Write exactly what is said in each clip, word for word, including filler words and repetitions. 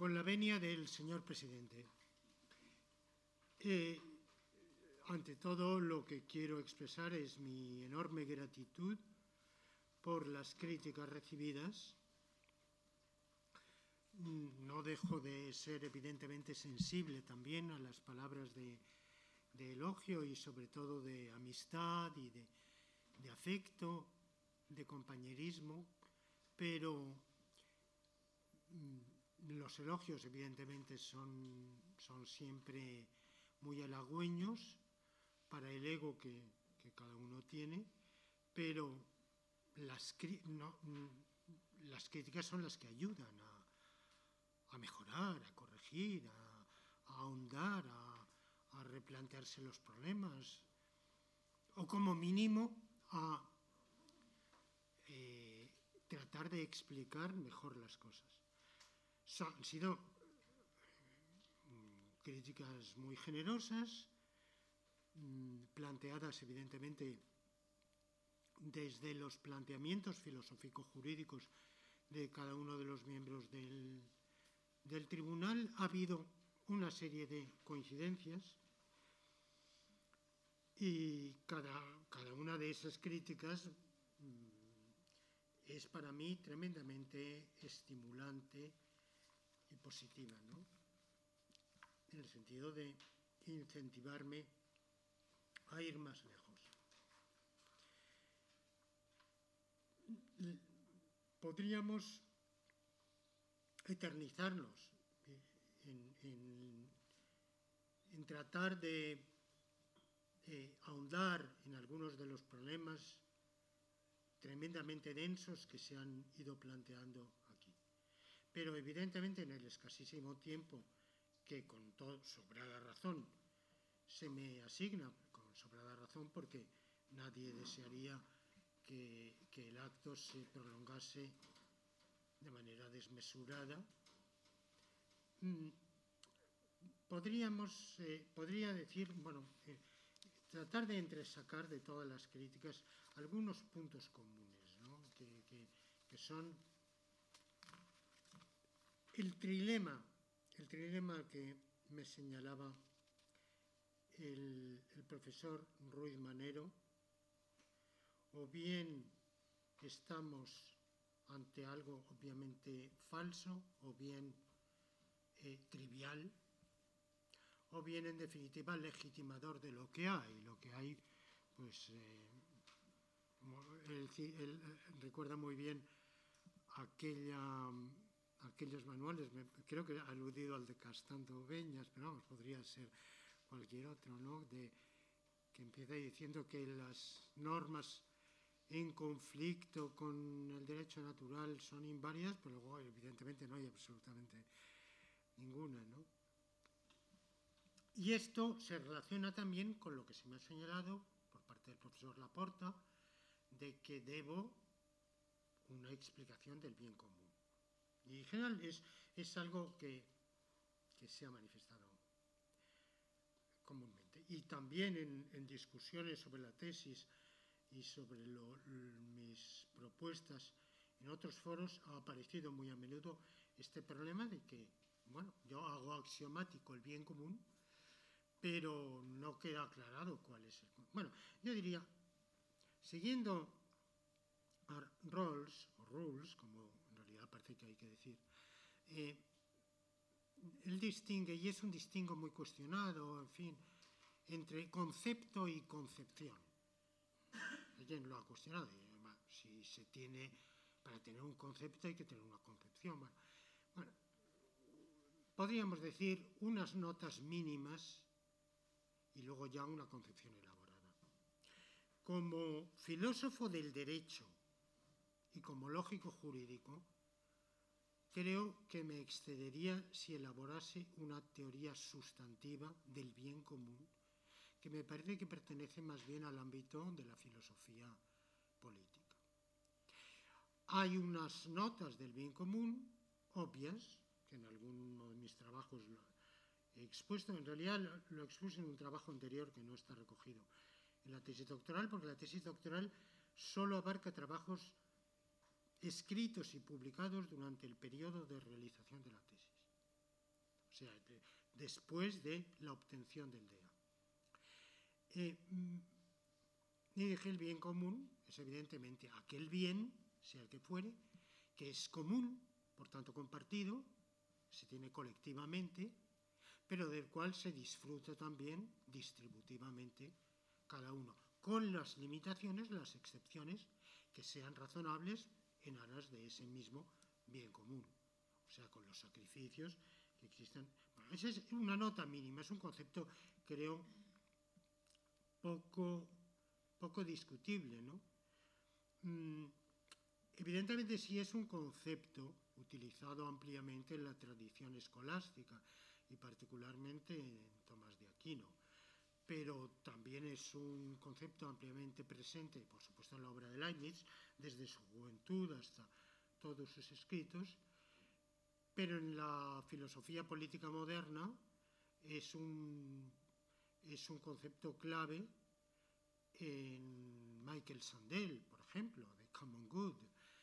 Con la venia del señor presidente. Eh, ante todo, lo que quiero expresar es mi enorme gratitud por las críticas recibidas. No dejo de ser evidentemente sensible también a las palabras de, de elogio y sobre todo de amistad y de, de afecto, de compañerismo, pero los elogios evidentemente son, son siempre muy halagüeños para el ego que, que cada uno tiene, pero las, no, las críticas son las que ayudan a, a mejorar, a corregir, a, a ahondar, a, a replantearse los problemas, o como mínimo a eh, tratar de explicar mejor las cosas. Son, han sido mm, críticas muy generosas, mm, planteadas evidentemente desde los planteamientos filosófico-jurídicos de cada uno de los miembros del, del tribunal. Ha habido una serie de coincidencias y cada, cada una de esas críticas mm, es para mí tremendamente estimulante y positiva, ¿no? En el sentido de incentivarme a ir más lejos. Podríamos eternizarnos en, en, en tratar de eh, ahondar en algunos de los problemas tremendamente densos que se han ido planteando aquí. Pero evidentemente en el escasísimo tiempo que con toda sobrada razón se me asigna, con sobrada razón porque nadie desearía que, que el acto se prolongase de manera desmesurada, podríamos, eh, podría decir, bueno, eh, tratar de entresacar de todas las críticas algunos puntos comunes, ¿no? que, que, que son el trilema, el trilema que me señalaba el, el profesor Ruiz Manero. O bien estamos ante algo obviamente falso, o bien eh, trivial, o bien en definitiva legitimador de lo que hay. Lo que hay, pues, eh, él, él recuerda muy bien aquella, aquellos manuales, me, creo que ha aludido al de Castando Beñas, pero vamos, podría ser cualquier otro, ¿no? De, que empieza diciendo que las normas en conflicto con el derecho natural son inválidas, pero luego evidentemente no hay absolutamente ninguna, ¿no? Y esto se relaciona también con lo que se me ha señalado por parte del profesor Laporta, de que debo una explicación del bien común. Y en general es, es algo que, que se ha manifestado comúnmente. Y también en, en discusiones sobre la tesis y sobre lo, mis propuestas en otros foros ha aparecido muy a menudo este problema de que, bueno, yo hago axiomático el bien común, pero no queda aclarado cuál es el... Bueno, yo diría, siguiendo a Rawls, o rules, como en realidad parece que hay que decir, eh, él distingue, y es un distingo muy cuestionado, en fin, entre concepto y concepción. Alguien lo ha cuestionado. Bueno, si se tiene, para tener un concepto hay que tener una concepción. Bueno, bueno, podríamos decir unas notas mínimas y luego ya una concepción elaborada. Como filósofo del derecho y como lógico jurídico, creo que me excedería si elaborase una teoría sustantiva del bien común, que me parece que pertenece más bien al ámbito de la filosofía política. Hay unas notas del bien común obvias, que en alguno de mis trabajos lo he expuesto. En realidad lo expuse en un trabajo anterior que no está recogido en la tesis doctoral, porque la tesis doctoral solo abarca trabajos escritos y publicados durante el periodo de realización de la tesis. o sea, de, después de la obtención del D E A. Eh, y dije, el bien común es evidentemente aquel bien, sea el que fuere, que es común, por tanto compartido, se tiene colectivamente, pero del cual se disfruta también distributivamente cada uno, con las limitaciones, las excepciones que sean razonables en aras de ese mismo bien común, o sea, con los sacrificios que existen. Bueno, esa es una nota mínima, es un concepto, creo, poco, poco discutible, ¿no? Mm, evidentemente sí es un concepto utilizado ampliamente en la tradición escolástica y particularmente en Tomás de Aquino, pero también es un concepto ampliamente presente, por supuesto, en la obra de Leibniz, desde su juventud hasta todos sus escritos, pero en la filosofía política moderna es un, es un concepto clave en Michael Sandel, por ejemplo, de Common Good.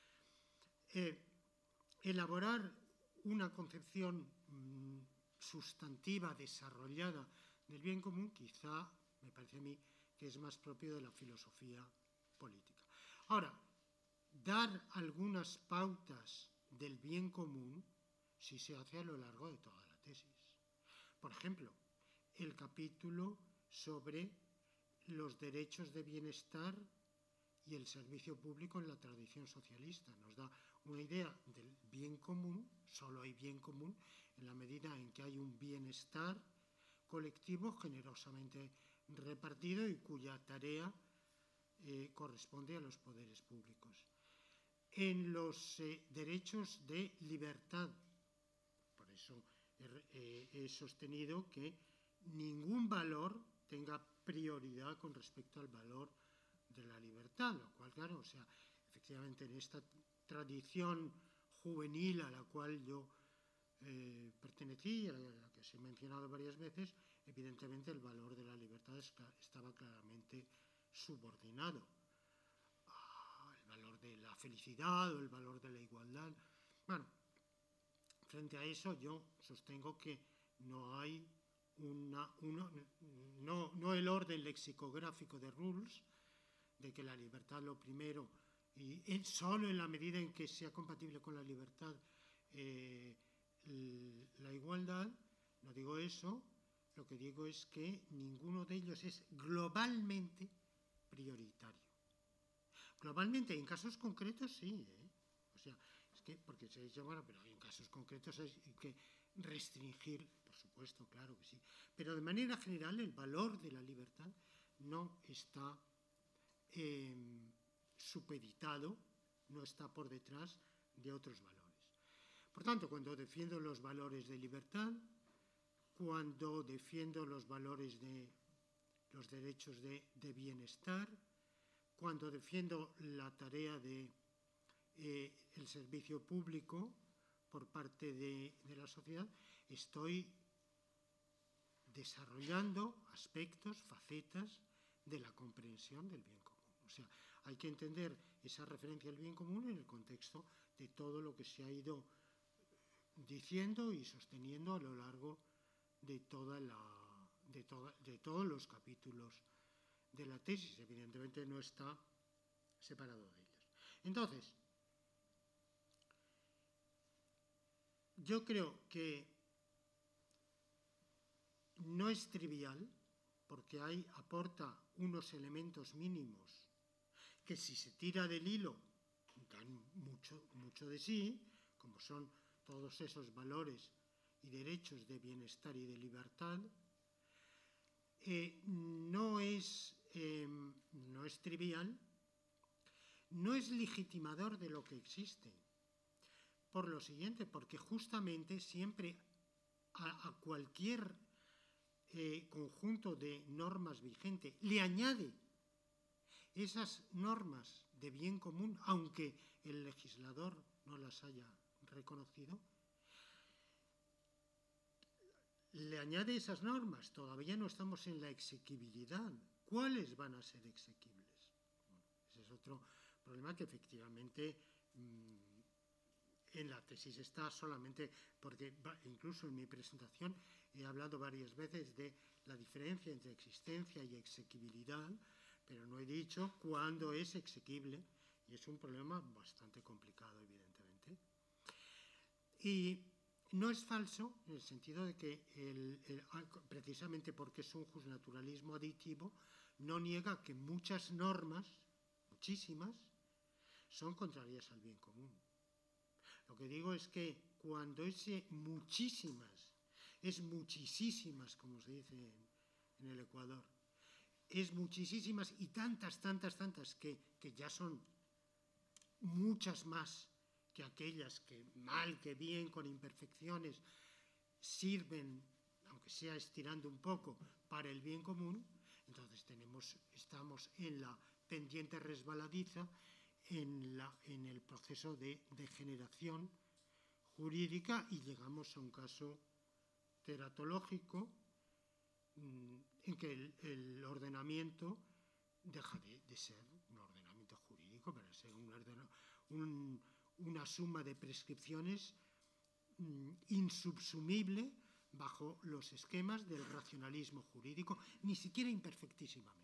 Eh, elaborar una concepción mmm, sustantiva, desarrollada del bien común, quizá, me parece a mí, que es más propio de la filosofía política. Ahora, dar algunas pautas del bien común si se hace a lo largo de toda la tesis. Por ejemplo, el capítulo sobre los derechos de bienestar y el servicio público en la tradición socialista nos da una idea del bien común. Solo hay bien común en la medida en que hay un bienestar colectivo generosamente repartido y cuya tarea eh, corresponde a los poderes públicos. En los eh, derechos de libertad, por eso eh, he sostenido que ningún valor tenga prioridad con respecto al valor de la libertad, lo cual, claro, o sea, efectivamente en esta tradición juvenil a la cual yo eh, pertenecí, a la que os he mencionado varias veces, evidentemente el valor de la libertad estaba claramente subordinado al valor de la felicidad o el valor de la igualdad. Bueno, frente a eso yo sostengo que no hay una, uno, no, no el orden lexicográfico de Rawls, de que la libertad lo primero, y él solo en la medida en que sea compatible con la libertad eh, la igualdad, no digo eso, lo que digo es que ninguno de ellos es globalmente prioritario. Globalmente, en casos concretos sí, ¿eh? O sea, es que, porque se dice, bueno, pero en casos concretos hay que restringir, por supuesto, claro que sí, pero de manera general el valor de la libertad no está eh, supeditado, no está por detrás de otros valores. Por tanto, cuando defiendo los valores de libertad, cuando defiendo los valores de los derechos de, de bienestar, cuando defiendo la tarea de eh, el servicio público por parte de, de la sociedad, estoy desarrollando aspectos, facetas de la comprensión del bien común. O sea, hay que entender esa referencia al bien común en el contexto de todo lo que se ha ido diciendo y sosteniendo a lo largo de, toda la, de, toda, de todos los capítulos de la tesis. Evidentemente no está separado de ellos. Entonces, yo creo que no es trivial, porque hay, aporta unos elementos mínimos que si se tira del hilo dan mucho, mucho de sí, como son todos esos valores y derechos de bienestar y de libertad. Eh, no, es, eh, no es trivial, no es legitimador de lo que existe. Por lo siguiente, porque justamente siempre a, a cualquier eh, conjunto de normas vigente le añade esas normas de bien común, aunque el legislador no las haya reconocido, le añade esas normas. Todavía no estamos en la exequibilidad. ¿Cuáles van a ser exequibles? Bueno, ese es otro problema que efectivamente mmm, en la tesis está solamente porque incluso en mi presentación he hablado varias veces de la diferencia entre existencia y exequibilidad, pero no he dicho cuándo es exequible, y es un problema bastante complicado, evidentemente. Y no es falso en el sentido de que, el, el, precisamente porque es un justnaturalismo aditivo, no niega que muchas normas, muchísimas, son contrarias al bien común. Lo que digo es que cuando ese muchísimas, es muchísimas, como se dice en, en el Ecuador, es muchísimas y tantas, tantas, tantas, que, que ya son muchas más que aquellas que mal, que bien, con imperfecciones, sirven, aunque sea estirando un poco, para el bien común, entonces tenemos, estamos en la pendiente resbaladiza, en, la, en el proceso de degeneración jurídica, y llegamos a un caso teratológico mmm, en que el, el ordenamiento deja de, de ser un ordenamiento jurídico para ser un, un, una suma de prescripciones mmm, insubsumible bajo los esquemas del racionalismo jurídico, ni siquiera imperfectísimamente.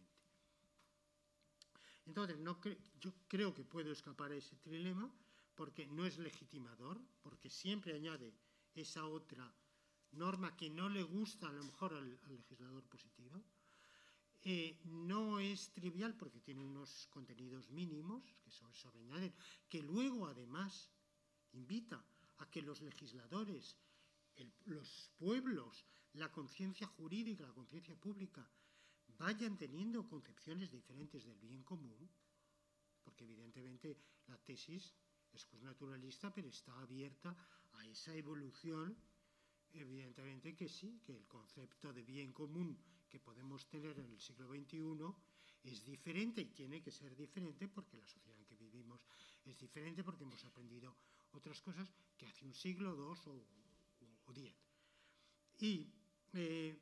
Entonces, no cre yo creo que puedo escapar a ese trilema porque no es legitimador, porque siempre añade esa otra norma que no le gusta a lo mejor al, al legislador positivo. Eh, no es trivial porque tiene unos contenidos mínimos que sobre, sobreañaden, que luego además invita a que los legisladores, el, los pueblos, la conciencia jurídica, la conciencia pública, vayan teniendo concepciones diferentes del bien común, porque evidentemente la tesis es justnaturalista, pero está abierta a esa evolución, evidentemente que sí, que el concepto de bien común que podemos tener en el siglo veintiuno es diferente y tiene que ser diferente porque la sociedad en que vivimos es diferente, porque hemos aprendido otras cosas que hace un siglo, dos o, o, o diez. Y, eh,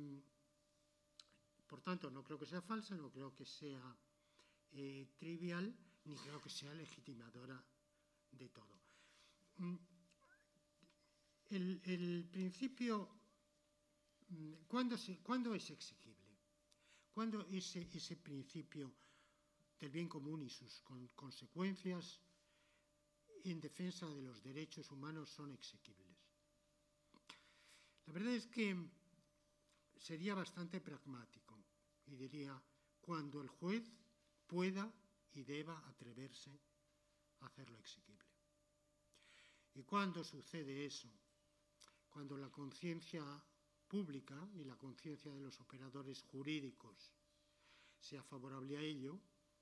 por tanto, no creo que sea falsa, no creo que sea eh, trivial, ni creo que sea legitimadora de todo. El, el principio, ¿cuándo, se, ¿cuándo es exequible? ¿Cuándo ese, ese principio del bien común y sus con, consecuencias en defensa de los derechos humanos son exequibles? La verdad es que sería bastante pragmático y diría, cuando el juez pueda y deba atreverse a hacerlo exequible. ¿Y cuándo sucede eso? Cuando la conciencia pública y la conciencia de los operadores jurídicos sea favorable a ello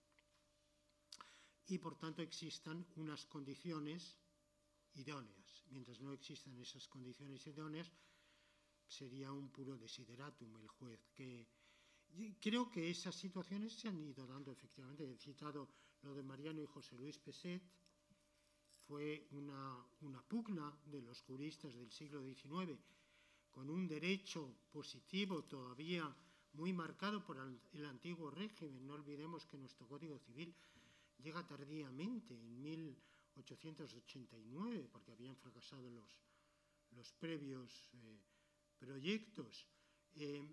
y, por tanto, existan unas condiciones idóneas. Mientras no existan esas condiciones idóneas, sería un puro desideratum el juez. Que creo que esas situaciones se han ido dando efectivamente. He citado lo de Mariano y José Luis Peset. Fue una, una pugna de los juristas del siglo diecinueve con un derecho positivo todavía muy marcado por el, el antiguo régimen. No olvidemos que nuestro Código Civil llega tardíamente, en mil ochocientos ochenta y nueve, porque habían fracasado los, los previos eh, proyectos. Eh,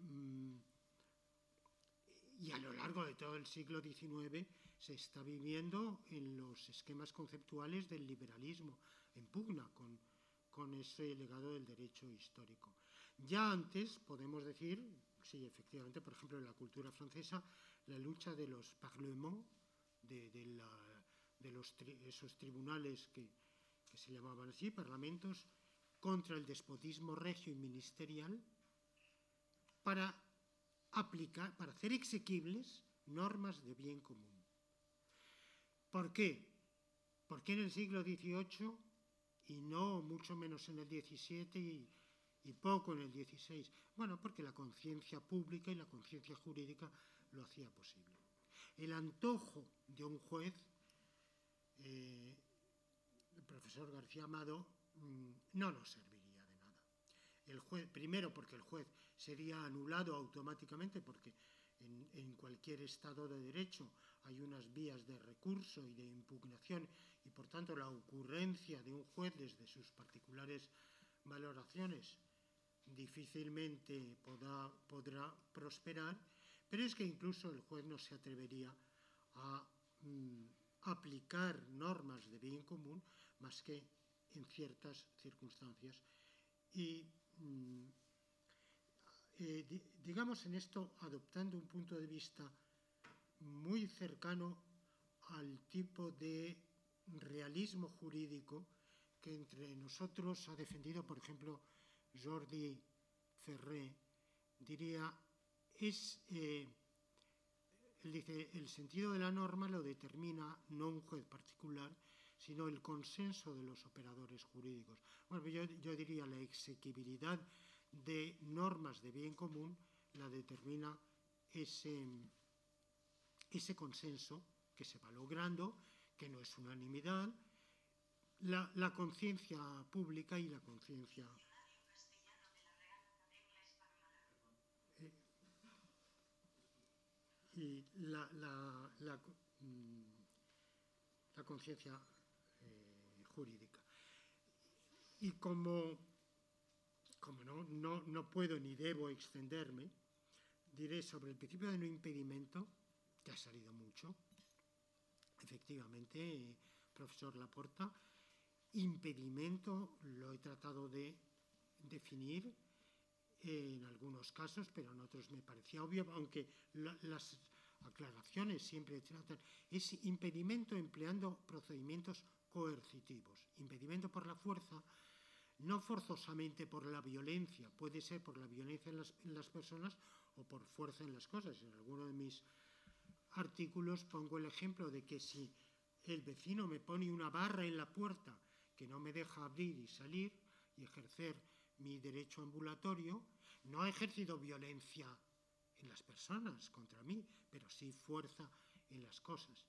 y a lo largo de todo el siglo diecinueve se está viviendo en los esquemas conceptuales del liberalismo, en pugna con, con ese legado del derecho histórico. Ya antes podemos decir, sí, efectivamente, por ejemplo, en la cultura francesa, la lucha de los parlements, de, de, la, de los tri, esos tribunales que, que se llamaban así, parlamentos, contra el despotismo regio y ministerial, para aplicar, para hacer exequibles normas de bien común. ¿Por qué? ¿Por qué en el siglo dieciocho y no mucho menos en el diecisiete y, y poco en el dieciséis? Bueno, porque la conciencia pública y la conciencia jurídica lo hacía posible. El antojo de un juez, eh, el profesor García Amado, mmm, no nos serviría de nada. El juez, primero porque el juez sería anulado automáticamente, porque en, en cualquier Estado de Derecho hay unas vías de recurso y de impugnación y, por tanto, la ocurrencia de un juez desde sus particulares valoraciones difícilmente podrá, podrá prosperar, pero es que incluso el juez no se atrevería a mm, aplicar normas de bien común más que en ciertas circunstancias. Y mm, eh, di, digamos en esto, adoptando un punto de vista muy cercano al tipo de realismo jurídico que entre nosotros ha defendido, por ejemplo, Jordi Ferrer, diría, es, eh, él dice, el sentido de la norma lo determina no un juez particular, sino el consenso de los operadores jurídicos. Bueno, yo, yo diría la exequibilidad de normas de bien común la determina ese, ese consenso que se va logrando, que no es unanimidad, la, la conciencia pública y la conciencia... Eh, y la, la, la, la conciencia eh, jurídica. Y como, como no, no, no puedo ni debo extenderme, diré sobre el principio de no impedimento, que ha salido mucho, efectivamente, eh, profesor Laporta, impedimento lo he tratado de definir eh, en algunos casos, pero en otros me parecía obvio, aunque la, las aclaraciones siempre tratan, es impedimento empleando procedimientos coercitivos, impedimento por la fuerza, no forzosamente por la violencia, puede ser por la violencia en las, en las personas o por fuerza en las cosas. En alguno de mis artículos pongo el ejemplo de que si el vecino me pone una barra en la puerta que no me deja abrir y salir y ejercer mi derecho ambulatorio, no ha ejercido violencia en las personas contra mí, pero sí fuerza en las cosas.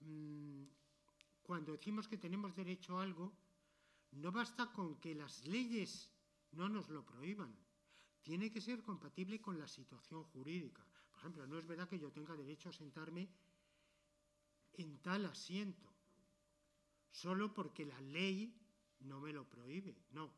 Cuando decimos que tenemos derecho a algo, no basta con que las leyes no nos lo prohíban, tiene que ser compatible con la situación jurídica. Por ejemplo, no es verdad que yo tenga derecho a sentarme en tal asiento, solo porque la ley no me lo prohíbe. No.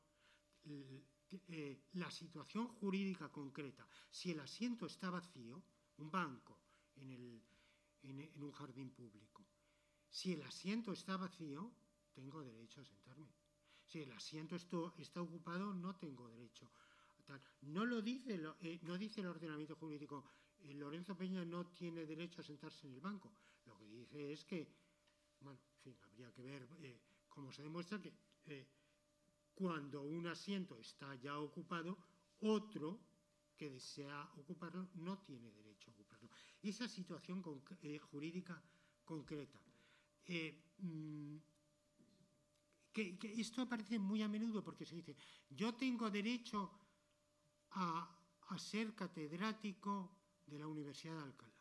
Eh, la situación jurídica concreta, si el asiento está vacío, un banco en, el, en, en un jardín público, si el asiento está vacío, tengo derecho a sentarme. Si el asiento esto, está ocupado, no tengo derecho. No lo dice, eh, no dice el ordenamiento jurídico, eh, Lorenzo Peña no tiene derecho a sentarse en el banco. Lo que dice es que, bueno, en fin, habría que ver eh, cómo se demuestra que eh, cuando un asiento está ya ocupado, otro que desea ocuparlo no tiene derecho a ocuparlo. Esa situación con, eh, jurídica concreta. Eh, mmm, que, que esto aparece muy a menudo porque se dice, yo tengo derecho a, a ser catedrático de la Universidad de Alcalá.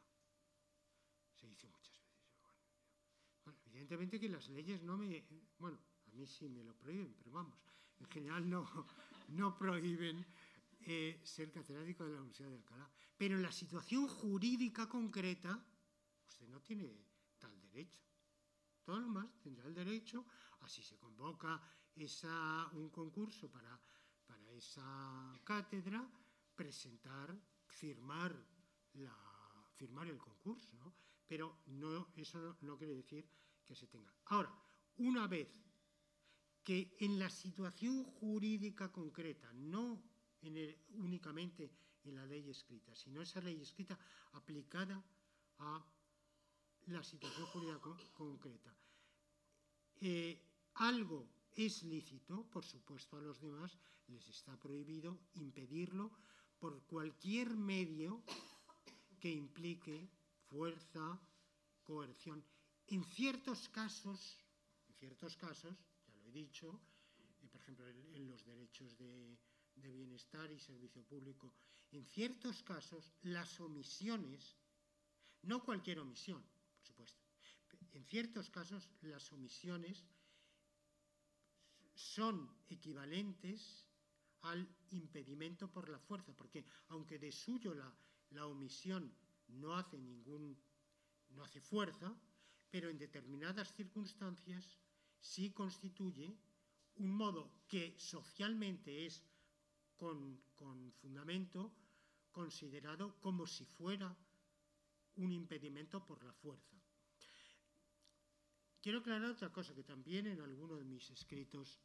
Se dice muchas veces. Bueno, evidentemente que las leyes no me... Bueno, a mí sí me lo prohíben, pero vamos, en general no, no prohíben eh, ser catedrático de la Universidad de Alcalá. Pero en la situación jurídica concreta, usted no tiene tal derecho. Todo lo más tendrá el derecho, así se convoca esa, un concurso para, para esa cátedra, presentar, firmar, la, firmar el concurso, ¿no? Pero no, eso no, no quiere decir que se tenga. Ahora, una vez que en la situación jurídica concreta, no en el, únicamente en la ley escrita, sino esa ley escrita aplicada a la situación jurídica con, concreta, eh, algo es lícito, por supuesto a los demás les está prohibido impedirlo por cualquier medio que implique fuerza, coerción. En ciertos casos, en ciertos casos, ya lo he dicho, eh, por ejemplo, en, en los derechos de, de bienestar y servicio público, en ciertos casos las omisiones, no cualquier omisión, por supuesto, en ciertos casos las omisiones son equivalentes al impedimento por la fuerza, porque aunque de suyo la, la omisión no hace ningún no hace fuerza, pero en determinadas circunstancias sí constituye un modo que socialmente es con, con fundamento considerado como si fuera un impedimento por la fuerza. Quiero aclarar otra cosa que también en alguno de mis escritos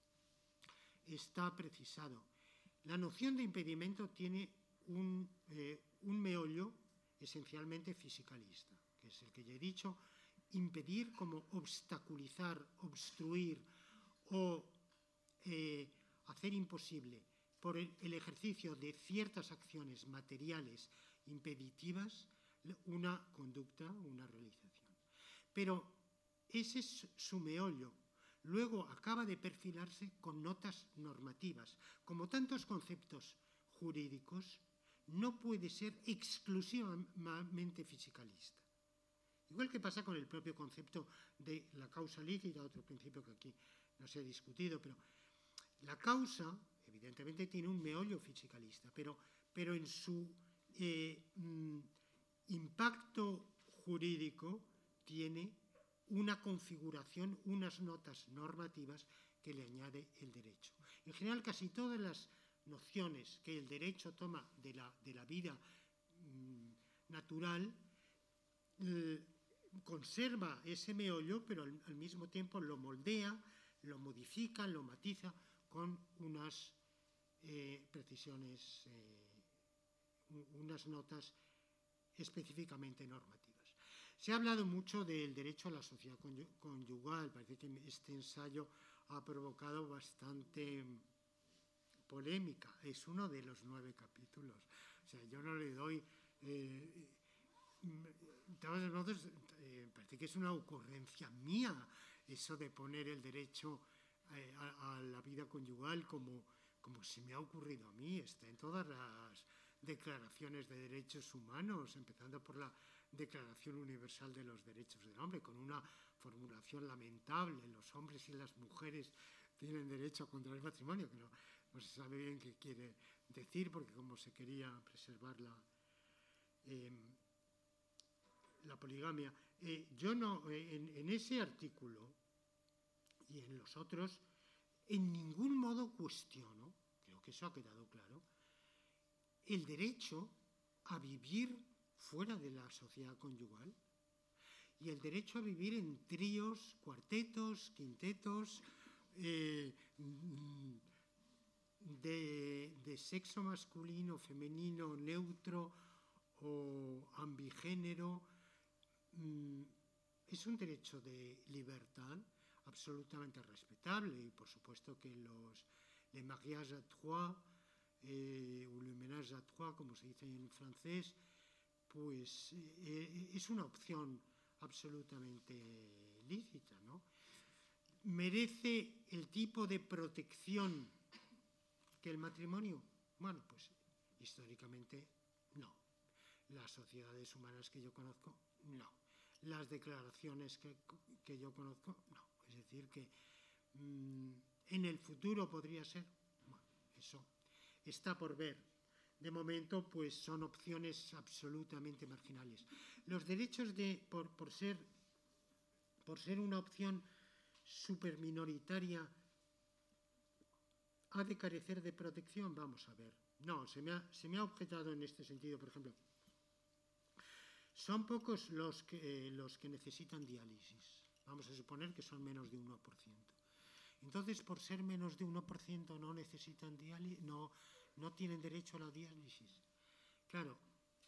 está precisado. La noción de impedimento tiene un, eh, un meollo esencialmente fisicalista, que es el que ya he dicho, impedir como obstaculizar, obstruir o eh, hacer imposible por el, el ejercicio de ciertas acciones materiales impeditivas una conducta, una realización. Pero ese es su meollo. Luego acaba de perfilarse con notas normativas. Como tantos conceptos jurídicos, no puede ser exclusivamente fisicalista. Igual que pasa con el propio concepto de la causa lícita, otro principio que aquí no se ha discutido, pero la causa, evidentemente, tiene un meollo fisicalista, pero, pero en su eh, mm, impacto jurídico tiene una configuración, unas notas normativas que le añade el derecho. En general, casi todas las nociones que el derecho toma de la, de la vida mmm, natural eh, conserva ese meollo, pero al, al mismo tiempo lo moldea, lo modifica, lo matiza con unas eh, precisiones, eh, unas notas específicamente normativas. Se ha hablado mucho del derecho a la sociedad conyugal. Parece que este ensayo ha provocado bastante polémica. Es uno de los nueve capítulos. O sea, yo no le doy... Eh, de todos modos, eh, parece que es una ocurrencia mía eso de poner el derecho eh, a, a la vida conyugal como, como se me ha ocurrido a mí. Está en todas las declaraciones de derechos humanos, empezando por la Declaración Universal de los Derechos del Hombre, con una formulación lamentable: los hombres y las mujeres tienen derecho a contraer matrimonio, que no, no se sabe bien qué quiere decir, porque como se quería preservar la, eh, la poligamia. Eh, yo no, eh, en, en ese artículo y en los otros, en ningún modo cuestiono, creo que eso ha quedado claro, el derecho a vivir fuera de la sociedad conyugal y el derecho a vivir en tríos, cuartetos, quintetos, eh, de, de sexo masculino, femenino, neutro o ambigénero. Es un derecho de libertad absolutamente respetable, y por supuesto que los les mariages à trois eh, o le ménage à trois, como se dice en francés, pues eh, es una opción absolutamente lícita, ¿no? ¿Merece el tipo de protección que el matrimonio? Bueno, pues históricamente no. Las sociedades humanas que yo conozco, no. Las declaraciones que, que yo conozco, no. Es decir, que mmm, en el futuro podría ser, bueno, eso está por ver. De momento, pues son opciones absolutamente marginales. Los derechos de, por, por, ser, por ser una opción superminoritaria, ¿ha de carecer de protección? Vamos a ver. No, se me ha, se me ha objetado en este sentido, por ejemplo. Son pocos los que, eh, los que necesitan diálisis. Vamos a suponer que son menos de uno por ciento. Entonces, por ser menos de uno por ciento no necesitan diálisis, no, no tienen derecho a la diálisis. Claro,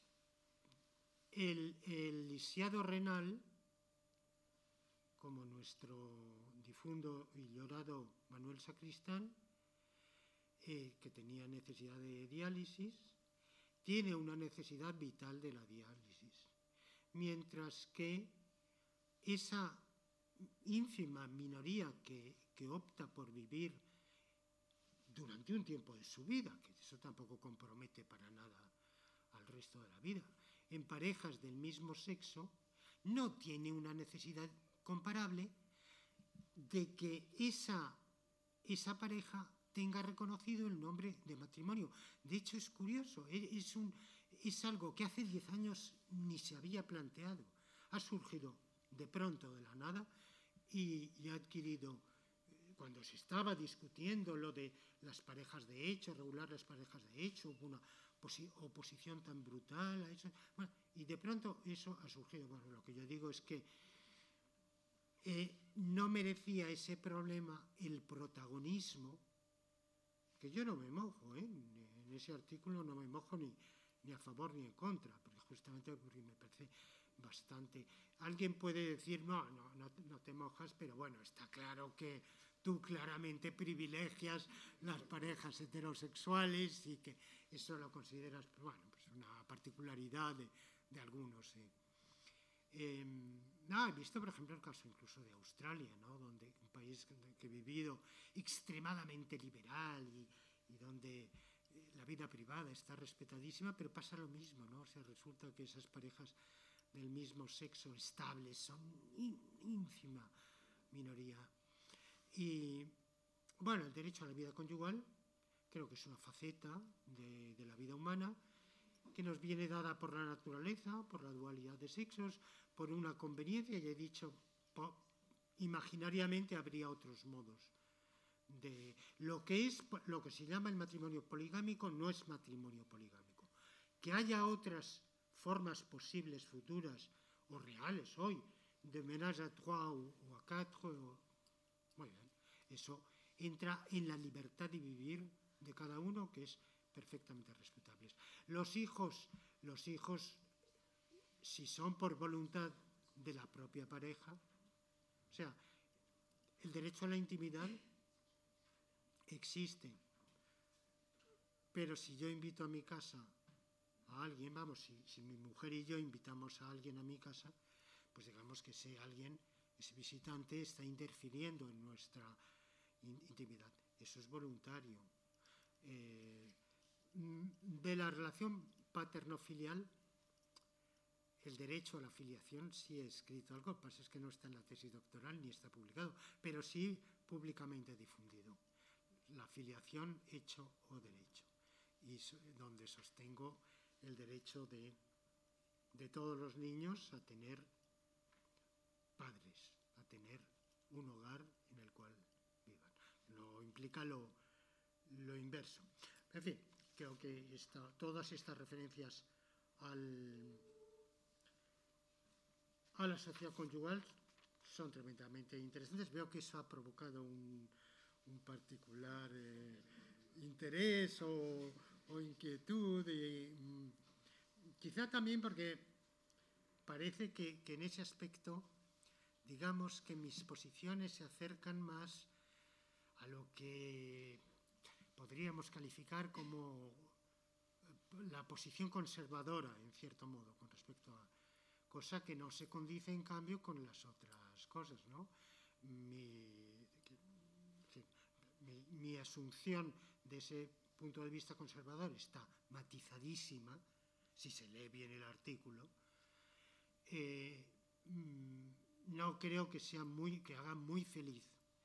el, el lisiado renal, como nuestro difunto y llorado Manuel Sacristán, eh, que tenía necesidad de diálisis, tiene una necesidad vital de la diálisis, mientras que esa ínfima minoría que, que opta por vivir durante un tiempo de su vida, que eso tampoco compromete para nada al resto de la vida, en parejas del mismo sexo, no tiene una necesidad comparable de que esa, esa pareja tenga reconocido el nombre de matrimonio. De hecho, es curioso, es, un, es algo que hace diez años ni se había planteado. ha surgido de pronto de la nada y, y ha adquirido, cuando se estaba discutiendo lo de las parejas de hecho, regular las parejas de hecho, hubo una posi- oposición tan brutal a eso, bueno, y de pronto eso ha surgido. Bueno, lo que yo digo es que eh, no merecía ese problema el protagonismo, que yo no me mojo, ¿eh? En ese artículo no me mojo ni, ni a favor ni en contra, porque justamente porque me parece bastante. Alguien puede decir, no, no, no, no te mojas, pero bueno, está claro que tú claramente privilegias las parejas heterosexuales y que eso lo consideras, bueno, pues una particularidad de, de algunos. ¿eh? Eh, no, he visto, por ejemplo, el caso incluso de Australia, ¿no? Donde un país que he vivido extremadamente liberal y, y donde la vida privada está respetadísima, pero pasa lo mismo, ¿no? O sea, resulta que esas parejas del mismo sexo estables son ínfima minoría. Y, bueno, el derecho a la vida conyugal creo que es una faceta de, de la vida humana que nos viene dada por la naturaleza, por la dualidad de sexos, por una conveniencia, y he dicho, po, imaginariamente habría otros modos. De lo que es lo que se llama el matrimonio poligámico no es matrimonio poligámico. Que haya otras formas posibles futuras o reales hoy de ménage à trois o, o a quatre, o, muy bien, eso entra en la libertad de vivir de cada uno, que es perfectamente respetables. Los hijos, los hijos, si son por voluntad de la propia pareja, o sea, el derecho a la intimidad existe, pero si yo invito a mi casa a alguien, vamos, si, si mi mujer y yo invitamos a alguien a mi casa, pues digamos que ese alguien, ese visitante está interfiriendo en nuestra intimidad. Eso es voluntario. Eh, de la relación paterno-filial, el derecho a la filiación sí he escrito algo, lo que pasa es que no está en la tesis doctoral ni está publicado, pero sí públicamente difundido. La filiación hecho o derecho, y donde sostengo el derecho de, de todos los niños a tener padres, a tener un hogar en el cual vivan. No implica lo, lo inverso. En fin, creo que esta, todas estas referencias al, a la sociedad conyugal son tremendamente interesantes. Veo que eso ha provocado un, un particular eh, interés o, o inquietud, y, mm, quizá también porque parece que, que en ese aspecto, digamos que mis posiciones se acercan más a lo que podríamos calificar como la posición conservadora, en cierto modo, con respecto a cosa que no se condice, en cambio, con las otras cosas, ¿no? Mi, mi, mi asunción de ese punto de vista conservador está matizadísima, si se lee bien el artículo. Eh, no creo que, sea muy, que haga muy feliz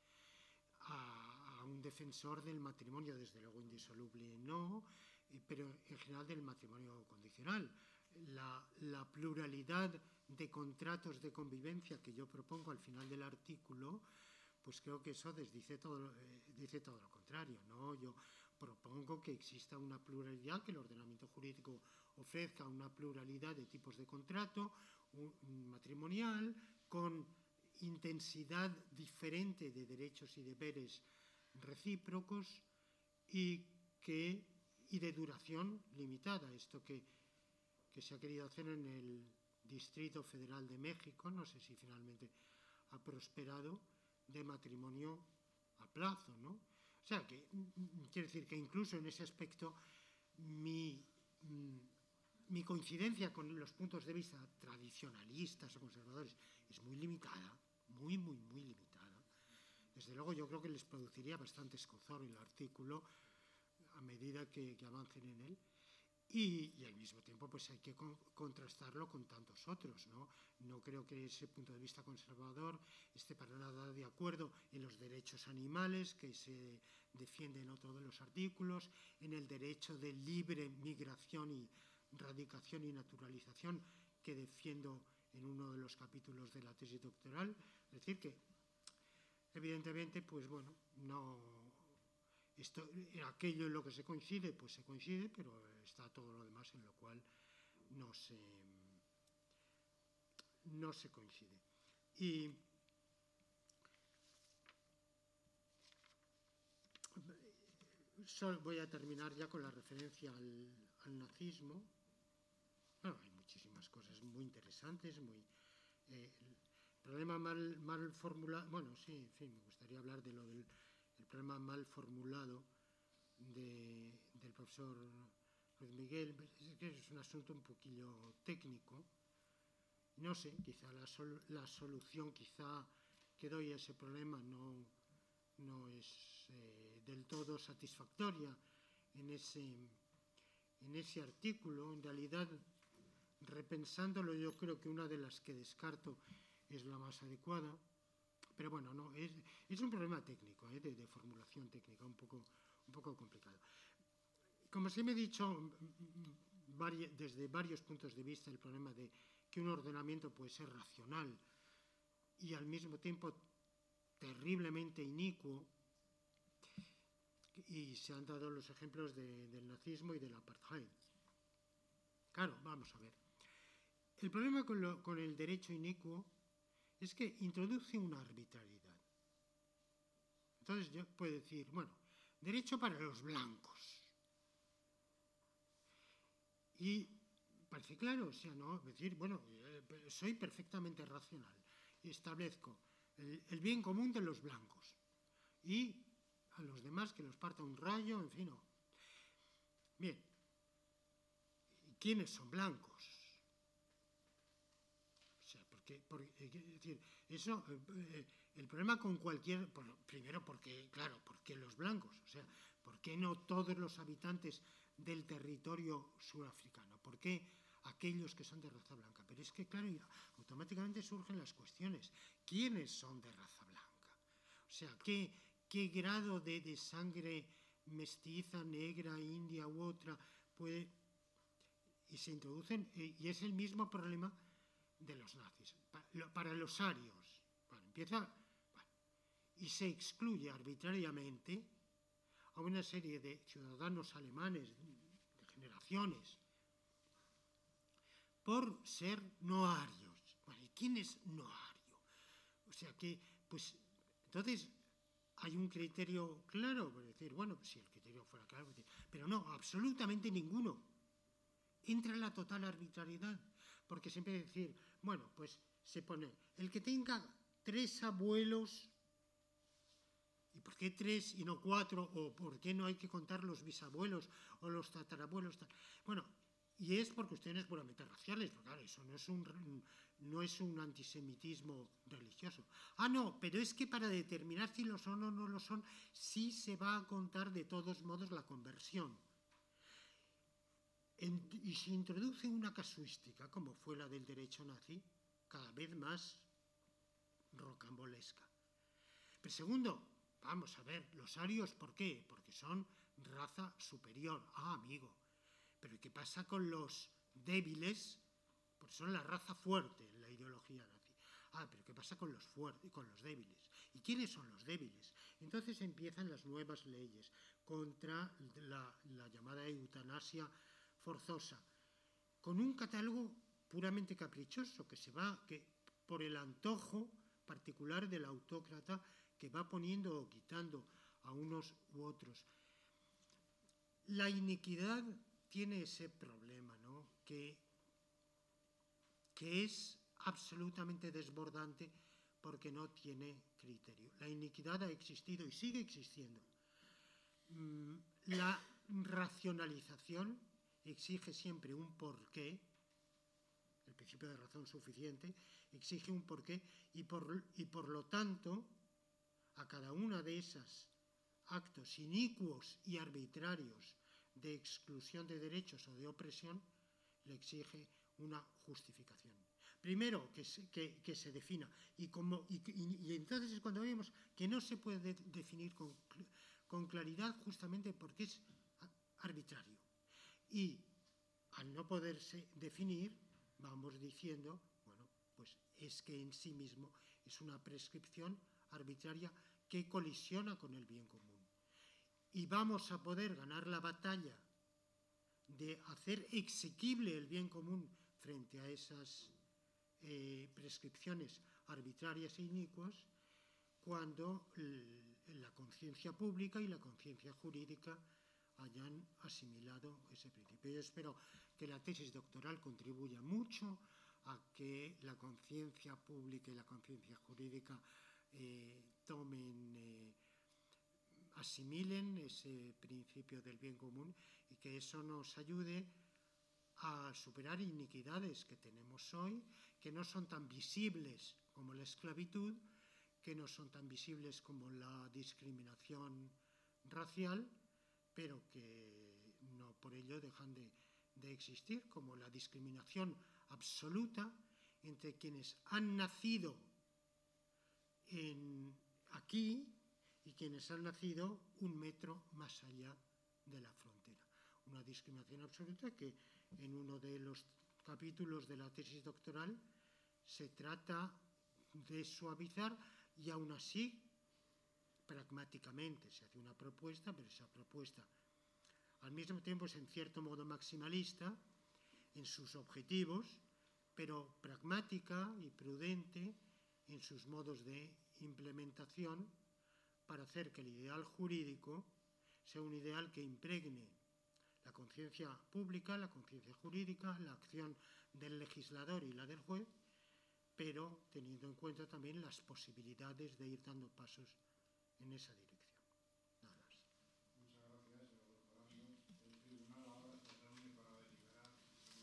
a, a un defensor del matrimonio, desde luego indisoluble no, pero en general del matrimonio condicional. La, la pluralidad de contratos de convivencia que yo propongo al final del artículo, pues creo que eso desdice todo, eh, dice todo lo contrario, ¿no? Yo propongo que exista una pluralidad, que el ordenamiento jurídico ofrezca una pluralidad de tipos de contrato un, un matrimonial con intensidad diferente de derechos y deberes recíprocos y, que, y de duración limitada. Esto que, que se ha querido hacer en el Distrito Federal de México, no sé si finalmente ha prosperado, de matrimonio a plazo, ¿no? O sea, que quiere decir que incluso en ese aspecto mi, mi coincidencia con los puntos de vista tradicionalistas o conservadores es muy limitada, muy, muy, muy limitada. Desde luego yo creo que les produciría bastante escozor el artículo a medida que, que avancen en él. Y, y al mismo tiempo pues hay que con, contrastarlo con tantos otros, ¿no? No creo que ese punto de vista conservador esté para nada de acuerdo en los derechos animales que se defienden en otro de los artículos, en el derecho de libre migración y radicación y naturalización que defiendo en uno de los capítulos de la tesis doctoral. Es decir, que evidentemente, pues bueno, no, esto, aquello en lo que se coincide, pues se coincide, pero está todo lo demás en lo cual no se, no se coincide. Y solo voy a terminar ya con la referencia al, al nazismo. Bueno, hay muchísimas cosas muy interesantes, muy... Eh, el problema mal, mal formulado... Bueno, sí, en fin, me gustaría hablar de lo del el problema mal formulado de, del profesor Ruiz Miguel. Es que es un asunto un poquillo técnico. No sé, quizá la, sol, la solución quizá que doy a ese problema no, no es eh, del todo satisfactoria en ese, en ese artículo. En realidad, repensándolo, yo creo que una de las que descarto es la más adecuada, pero bueno, no, es, es un problema técnico, ¿eh? de, de formulación técnica, un poco, un poco complicado. Como se me he dicho vari, desde varios puntos de vista, el problema de que un ordenamiento puede ser racional y al mismo tiempo terriblemente inicuo, y se han dado los ejemplos de, del nazismo y del apartheid. Claro, vamos a ver. El problema con, lo, con el derecho inicuo es que introduce una arbitrariedad. Entonces yo puedo decir, bueno, derecho para los blancos. Y parece claro, o sea, no, decir, bueno, soy perfectamente racional. Establezco el, el bien común de los blancos. Y a los demás que los parta un rayo, en fin, no. Bien, ¿quiénes son blancos? O sea, porque, porque es decir, eso, eh, el problema con cualquier, por, primero porque, claro, porque los blancos, o sea, ¿por qué no todos los habitantes del territorio surafricano? ¿Por qué aquellos que son de raza blanca? Pero es que, claro, automáticamente surgen las cuestiones. ¿Quiénes son de raza blanca? O sea, ¿qué, qué grado de, de sangre mestiza, negra, india u otra puede...? Y se introducen, y es el mismo problema de los nazis. Para los arios, bueno, empieza, bueno, y se excluye arbitrariamente a una serie de ciudadanos alemanes de generaciones por ser no arios. Bueno, ¿y quién es no ario? O sea que, pues, entonces hay un criterio claro, por decir, bueno, si el criterio fuera claro, pero no, absolutamente ninguno. Entra en la total arbitrariedad, porque siempre decir, bueno, pues se pone, el que tenga tres abuelos, ¿y por qué tres y no cuatro? ¿O por qué no hay que contar los bisabuelos o los tatarabuelos? Bueno, y es por cuestiones puramente raciales, porque claro, eso no es un, no es un antisemitismo religioso. Ah, no, pero es que para determinar si lo son o no lo son, sí se va a contar de todos modos la conversión. En, y se introduce una casuística, como fue la del derecho nazi, cada vez más rocambolesca. Pero segundo, vamos a ver, los arios, ¿por qué? Porque son raza superior. Ah, amigo, pero ¿qué pasa con los débiles? Porque son la raza fuerte en la ideología nazi. Ah, pero ¿qué pasa con los fuertes, con los débiles? ¿Y quiénes son los débiles? Entonces empiezan las nuevas leyes contra la, la llamada eutanasia forzosa, con un catálogo puramente caprichoso que se va, que por el antojo particular del autócrata que va poniendo o quitando a unos u otros. La iniquidad tiene ese problema, ¿no? Que, que es absolutamente desbordante porque no tiene criterio. La iniquidad ha existido y sigue existiendo. La racionalización exige siempre un porqué, el principio de razón suficiente, exige un porqué y por, y por lo tanto a cada una de esos actos inicuos y arbitrarios de exclusión de derechos o de opresión le exige una justificación. Primero, que se, que, que se defina. Y, como, y, y, y entonces es cuando vemos que no se puede de, definir con, con claridad justamente porque es arbitrario. Y al no poderse definir, vamos diciendo, bueno, es que en sí mismo es una prescripción arbitraria que colisiona con el bien común. Y vamos a poder ganar la batalla de hacer exequible el bien común frente a esas eh, prescripciones arbitrarias e inicuas cuando el, la conciencia pública y la conciencia jurídica hayan asimilado ese principio. Yo espero que la tesis doctoral contribuya mucho a que la conciencia pública y la conciencia jurídica eh, tomen, eh, asimilen ese principio del bien común y que eso nos ayude a superar iniquidades que tenemos hoy, que no son tan visibles como la esclavitud, que no son tan visibles como la discriminación racial, pero que no por ello dejan de, de existir, como la discriminación absoluta entre quienes han nacido en, aquí y quienes han nacido un metro más allá de la frontera. Una discriminación absoluta que en uno de los capítulos de la tesis doctoral se trata de suavizar y aún así, pragmáticamente, se hace una propuesta, pero esa propuesta al mismo tiempo es en cierto modo maximalista en sus objetivos, pero pragmática y prudente en sus modos de implementación para hacer que el ideal jurídico sea un ideal que impregne la conciencia pública, la conciencia jurídica, la acción del legislador y la del juez, pero teniendo en cuenta también las posibilidades de ir dando pasos en esa dirección.